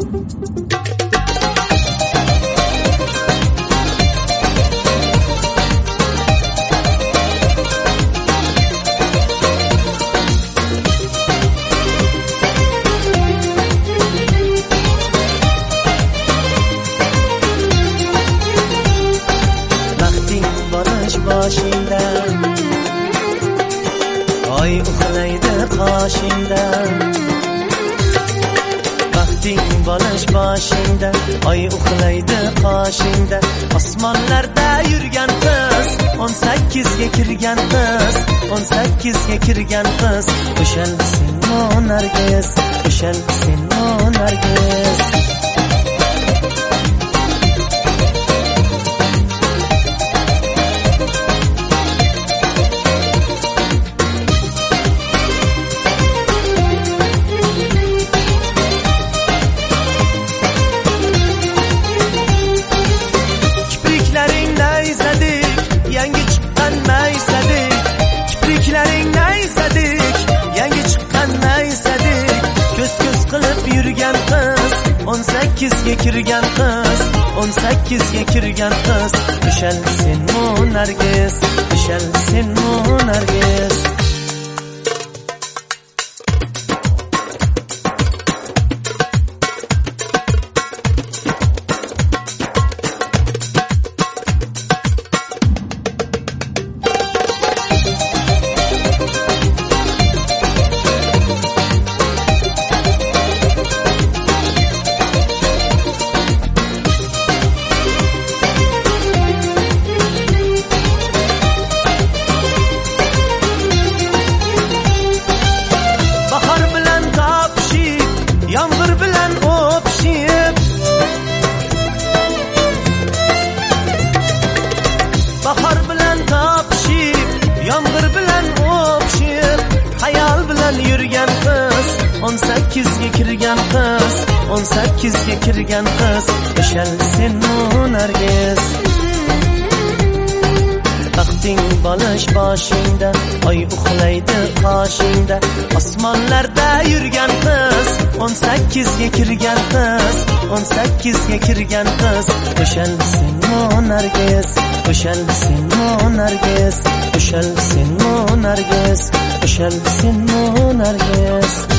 boshingda oy uxlaydi qoshingda vaqting bolash boshingda oy uxlaydi qoshingda osmonlarda yurgan qiz 18 ga kirgan qiz 18 ga kirgan qiz o'shansin Nargiz o'shansin Nargiz yangi chiqqan naysadik ko'z qilib yurgan qiz 18 ga kirgan qiz 18 ga kirgan qiz o'shansin Nargiz o'shansin Nargiz yomg'ir bilan o'pishib bahor bilan topishib yomg'ir bilan o'pishib hayal bilan yurgan qiz 18 ga kirgan qiz 18 ga kirgan qiz o'shansin Nargiz vaqting bolash boshingda oy uxlaydi qoshingda osmonlarda yurgan qiz 18 ga kirgan qiz 18 ga kirgan qiz o'shansin Nargiz o'shansin Nargiz o'shansin Nargiz o'shansin Nargiz